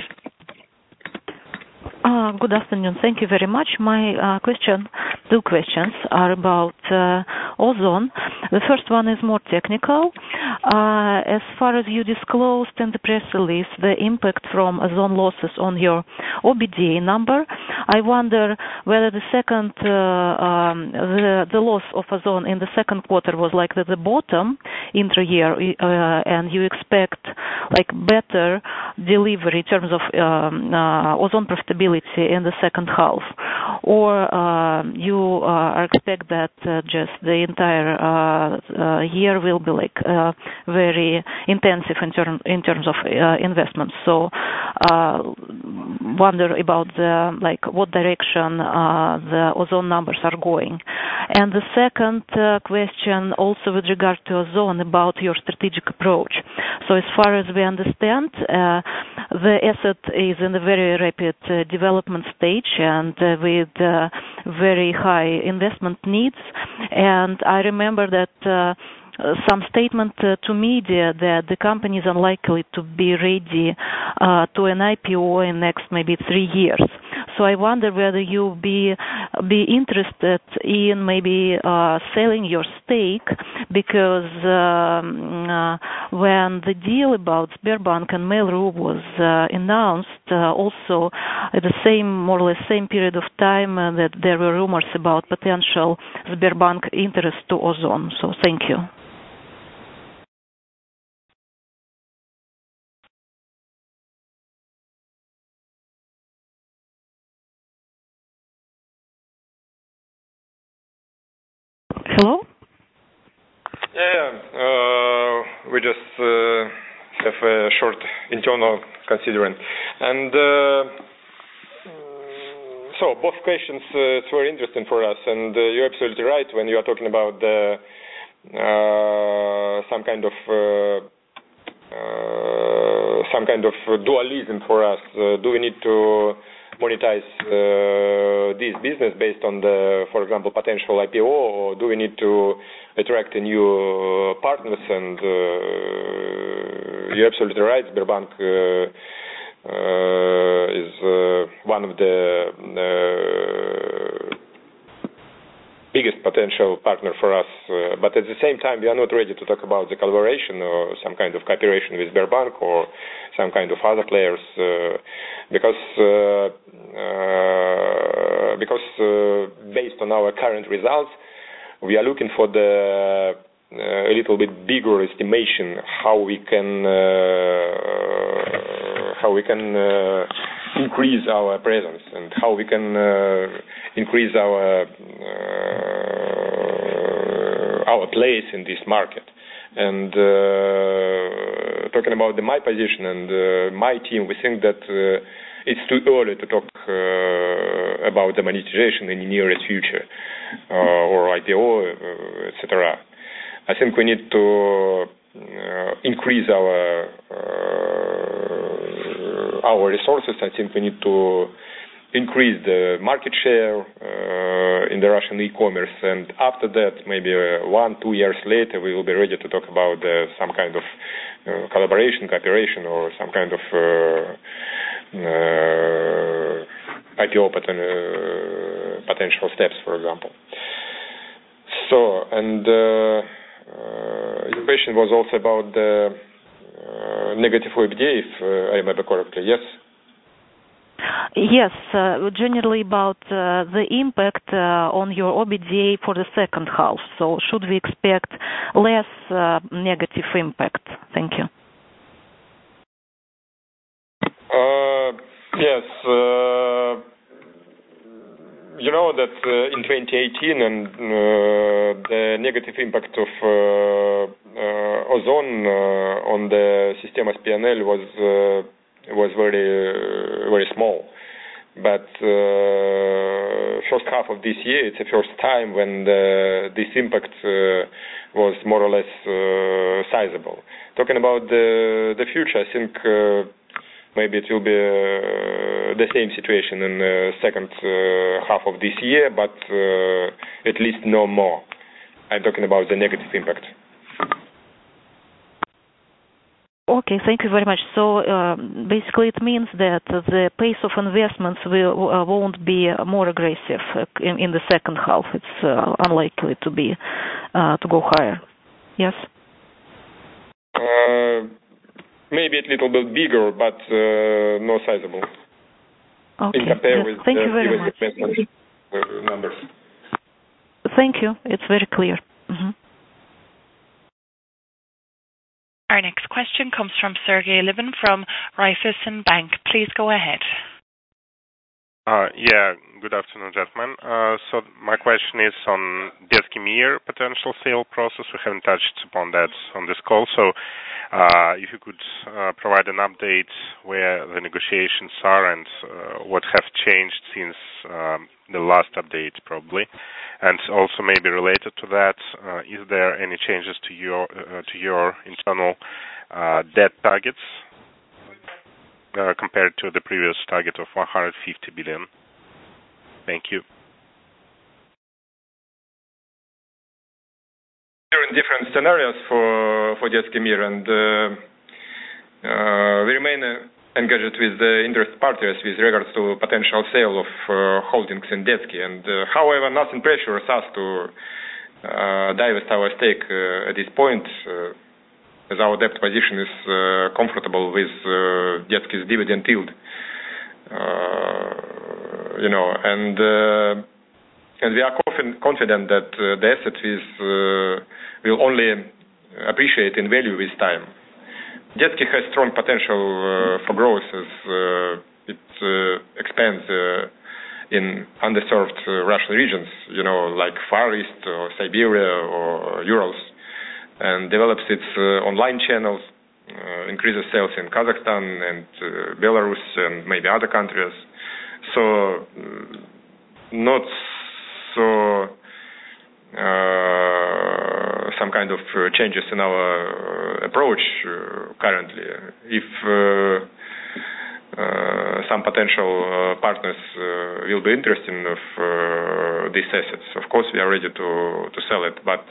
Good afternoon. Thank you very much. My 2 questions are about Ozon. The first one is more technical. As far as you disclosed in the press release, the impact from Ozon losses on your OBDA number, I wonder whether the loss of Ozon in the second quarter was like the bottom intra-year, and you expect like better delivery in terms of Ozon profitability in the second half, or you expect that just the entire year will be like very intensive in terms of investments. So wonder about the like what direction the Ozon numbers are going. And the second question also with regard to Ozon about your strategic approach. So as far as we understand, the asset is in a very rapid development stage and with very high investment needs. And I remember that some statement to media that the company is unlikely to be ready to an IPO in next maybe 3 years. So I wonder whether you'll be interested in maybe selling your stake, because when the deal about Sberbank and Mail.ru was announced, also at the same, more or less same period of time, that there were rumors about potential Sberbank interest to Ozon. So thank you. Hello? Yeah, we just have a short internal considering. And so both questions, it's very interesting for us. And you're absolutely right when you are talking about the, some kind of dualism for us. Do we need to monetize this business based on the, for example, potential IPO, or do we need to attract a new partners? And you're absolutely right. Sberbank is one of the biggest potential partner for us, but at the same time we are not ready to talk about the collaboration or some kind of cooperation with Sberbank or some kind of other players, because based on our current results we are looking for the a little bit bigger estimation how we can increase our presence and how we can increase our place in this market. And talking about my position and my team, we think that it's too early to talk about the monetization in the nearest future or IPO, etc. I think we need to increase our resources. I think we need to increase the market share in the Russian e-commerce, and after that, maybe 1-2 years later, we will be ready to talk about some kind of collaboration, cooperation, or some kind of IPO potential steps, for example. So, and your question was also about the negative OIBDA, if I remember correctly, yes? Yes, generally about the impact on your OIBDA for the second half. So should we expect less negative impact? Thank you. Yes. You know that in 2018 and the negative impact of ozone on the Sistema's P&L was very small. But first half of this year, it's the first time when this impact was more or less sizable. Talking about the future, I think maybe it will be the same situation in the second half of this year, but at least no more. I'm talking about the negative impact. Okay, thank you very much. So basically it means that the pace of investments won't be more aggressive in the second half. It's unlikely to be to go higher. Yes? Maybe a little bit bigger, but no sizable. Okay. In compare with thank you very much. Investment numbers. Thank you. It's very clear. Mm-hmm. Our next question comes from Sergey Levin from Raiffeisen Bank. Please go ahead. Good afternoon, gentlemen. So my question is on Детский Мир potential sale process. We haven't touched upon that on this call. So if you could provide an update where the negotiations are and what have changed since the last update, probably. And also maybe related to that, is there any changes to your internal debt targets compared to the previous target of 150 billion? Thank you. There are different scenarios for Детский Мир, and we remain engaged with the interest parties with regards to potential sale of holdings in Детский. And however, nothing pressures us to divest our stake at this point, as our debt position is comfortable with Детский's dividend yield. And we are confident that the asset will only appreciate in value with time. Детский has strong potential for growth as it expands in underserved Russian regions, like Far East or Siberia or Urals, and develops its online channels, increases sales in Kazakhstan and Belarus and maybe other countries. So not so some kind of changes in our approach currently. If some potential partners will be interested in these assets, of course we are ready to sell it, but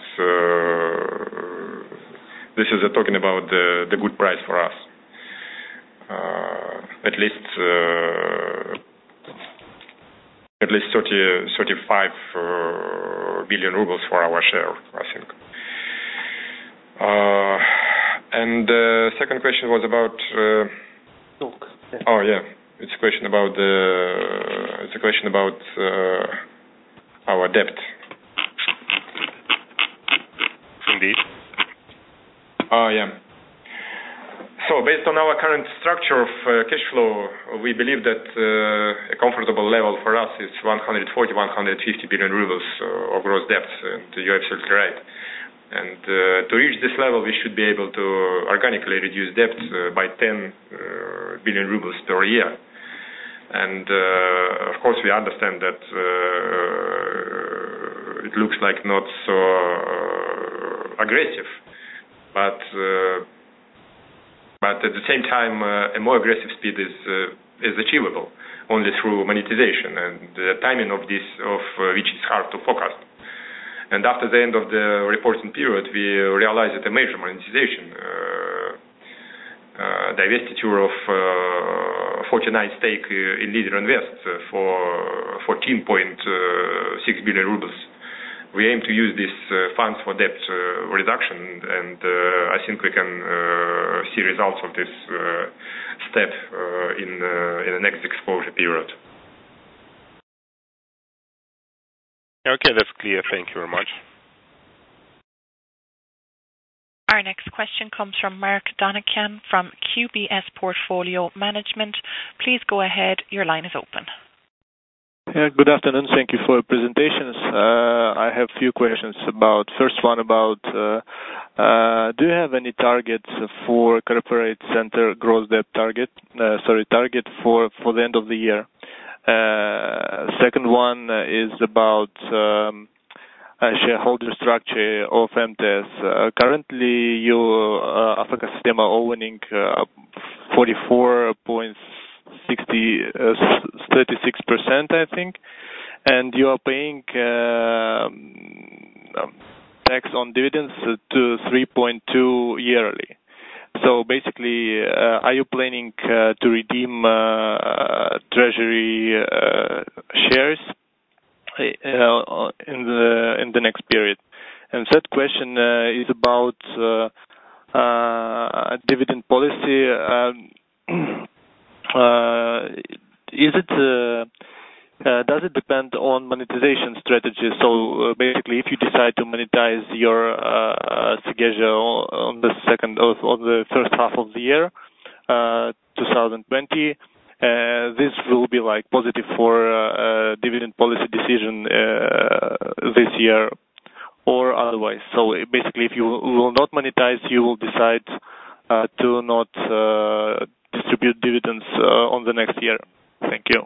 this is talking about the good price for us. At least 35 billion rubles for our share, I think. And the second question was about. It's a question about our debt. Indeed. So based on our current structure of cash flow, we believe that a comfortable level for us is 140-150 billion rubles of gross debt. And you're absolutely right. And to reach this level, we should be able to organically reduce debt by 10 billion rubles per year. And of course, we understand that it looks like not so aggressive, but at the same time, a more aggressive speed is achievable only through monetization, and the timing of which is hard to forecast. And after the end of the reporting period, we realized that a major monetization, divestiture of 40% 49 stake in Leader Invest for 14.6 billion rubles. We aim to use these funds for debt reduction, and I think we can see results of this step in the next exposure period. Okay, that's clear. Thank you very much. Our next question comes from Mark Donacan from QBS Portfolio Management. Please go ahead. Your line is open. Yeah, good afternoon. Thank you for your presentations. I have a few questions first one about, do you have any targets for corporate center gross debt target for the end of the year? Second one is about shareholder structure of MTS. Currently, you, Africa Sistema, owning 36%, I think, and you are paying tax on dividends to 3.2 yearly. So basically, are you planning to redeem treasury shares in the next period? And third question is about dividend policy. Does it depend on monetization strategy? So basically, if you decide to monetize your Sigesia on the first half of the year, 2020, this will be like positive for dividend policy decision this year, or otherwise. So basically, if you will not monetize, you will decide to not distribute dividends on the next year. Thank you.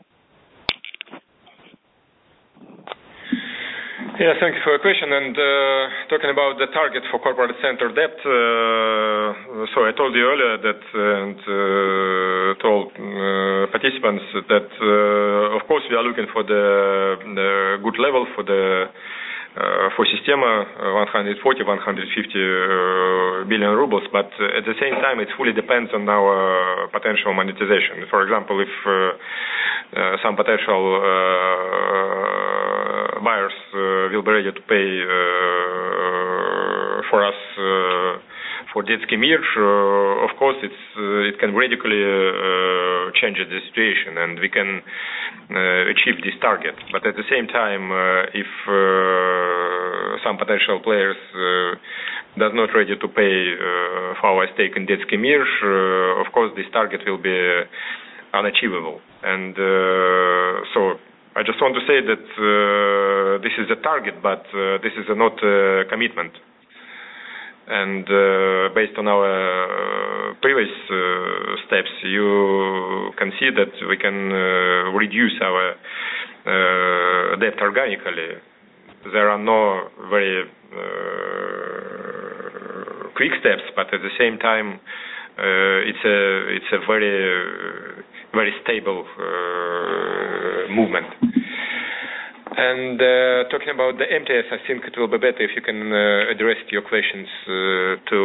Yeah, thank you for your question. And talking about the target for corporate center debt, so I told you earlier that, and told participants that, of course, we are looking for the good level for Sistema, 140-150 billion rubles, but at the same time, it fully depends on our potential monetization. For example, if some potential buyers will be ready to pay for us for Детский Мир, of course, it can radically change the situation, and we can achieve this target. But at the same time, if some potential players does not ready to pay for our stake in Детский Мир, of course, this target will be unachievable. And so I just want to say that this is a target, but this is not a commitment. And based on our previous steps, you can see that we can reduce our debt organically. There are no very quick steps, but at the same time, it's a very stable movement. And talking about the MTS, I think it will be better if you can address your questions to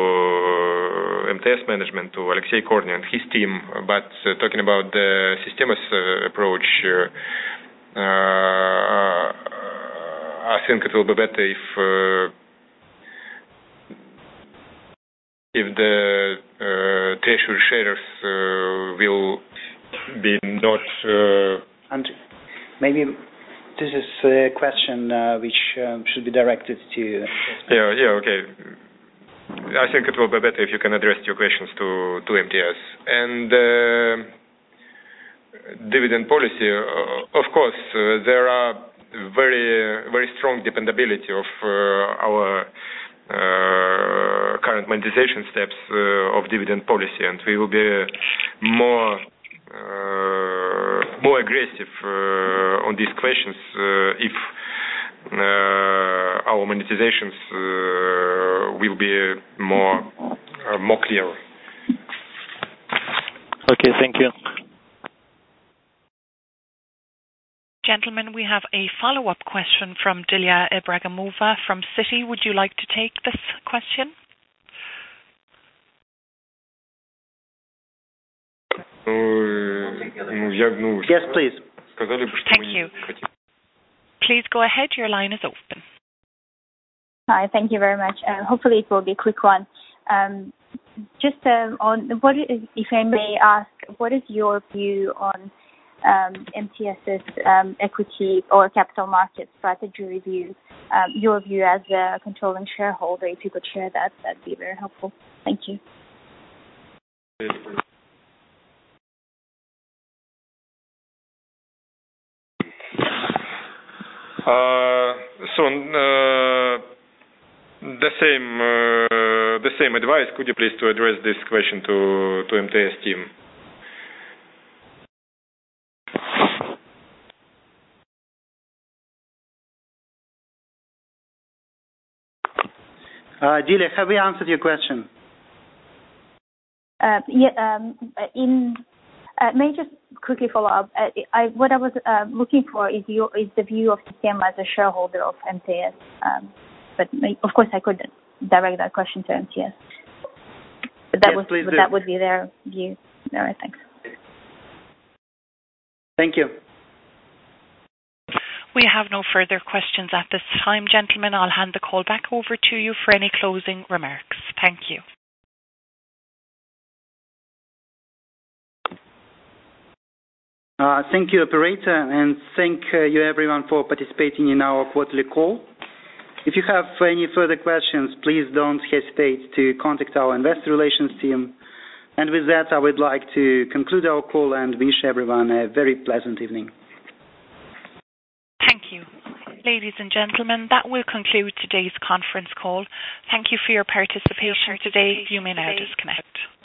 MTS management, to Alexei Korny and his team. But talking about the Sistema's approach, I think it will be better if the treasury shares will be not. Andrew, maybe this is a question which should be directed to you. Yeah, okay. I think it will be better if you can address your questions to MTS. And dividend policy, of course, there are very strong dependability of our current monetization steps of dividend policy, and we will be more aggressive on these questions if our monetizations will be more clear. Okay, thank you. Gentlemen, we have a follow-up question from Dilia Ibragimova from Citi. Would you like to take this question? Yes, please. Thank you. Please go ahead. Your line is open. Hi, thank you very much. Hopefully it will be a quick one. Just on what is, if I may ask, what is your view on MTS's equity or capital market strategy review? Your view as a controlling shareholder, if you could share that, that'd be very helpful. Thank you. The same advice. Could you please to address this question to MTS team? Delia, have we answered your question? May I just quickly follow up? What I was looking for is the view of Sistema as a shareholder of MTS. But of course, I could direct that question to MTS. But that would be their view. All right, thanks. Thank you. We have no further questions at this time, gentlemen. I'll hand the call back over to you for any closing remarks. Thank you. Thank you, operator, and thank you everyone for participating in our quarterly call. If you have any further questions, please don't hesitate to contact our investor relations team. And with that, I would like to conclude our call and wish everyone a very pleasant evening. Thank you. Ladies and gentlemen, that will conclude today's conference call. Thank you for your participation today. You may now disconnect.